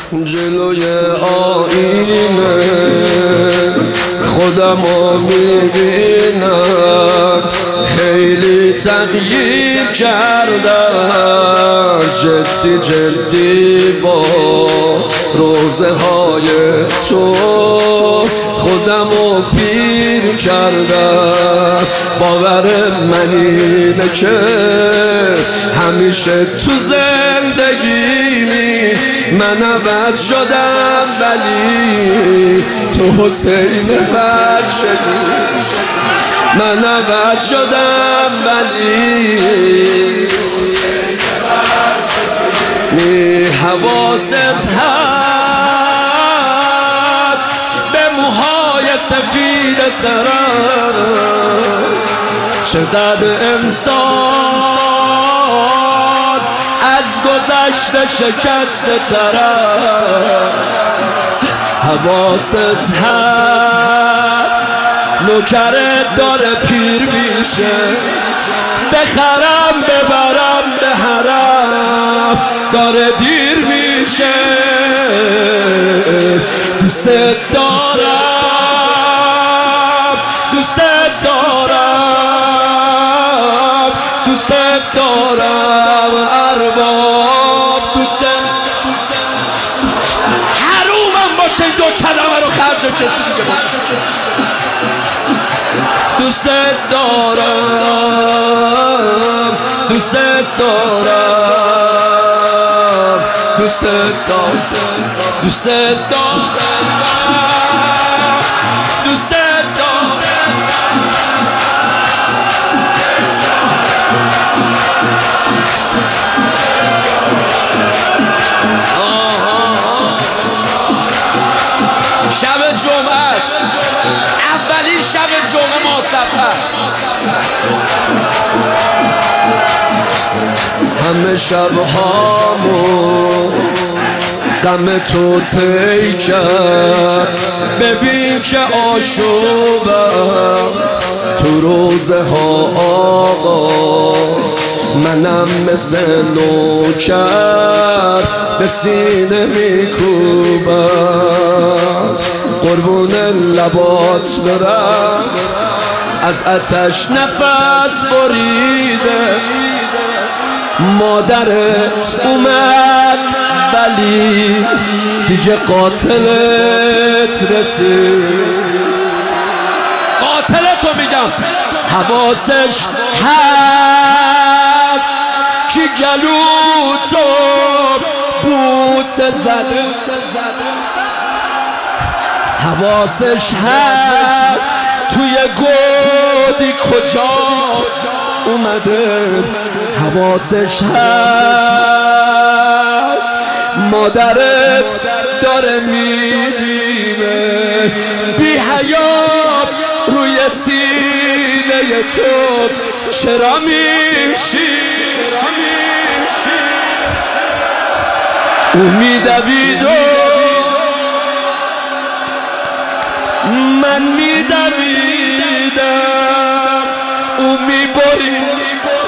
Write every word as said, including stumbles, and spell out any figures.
جلوی آینه خودمو میبینم، خیلی تغییر کردم، جدی جدی با روزه های تو خودمو پیر کردم. باور من اینه که همیشه تو زندگیمی من عوض شدم، ولی تو حسین بچه من عوض شدم، ولی می حواست هست به موهای سفید سرم، چقدر انسان از گذشته شکسته ترم. حواست هست نوکرت داره پیر میشه، بخرم ببرم به حرم داره دیر میشه. دوست دارم دوست دارم دوست دارم ارباب، دوست حرومم باشه این دو کلمه رو خرج کسی دیگه باشه. دوست دارم دوست دارم دوست دارم دوست دارم دوست دارم. شب جمعه است، اولین شب جمعه ما سفر، همه شبهامو غم تو طی کرد. ببین که آشوبم تو روزه ها آقا، منم مثل نوکر به سینه میکوبم. قربون لبات برم از آتش نفس بریده، مادرت اومد ولی دیگه قاتلت رسید. قاتلتو میگم، حواسش هست که گلوتو بوسه زده، حواسش هست توی گودی کجا اومده، حواسش هست مادرت داره میبینه. بی حیا روی سینه تو چرا میشی؟ او میدوید و من میدویدم، او میبرید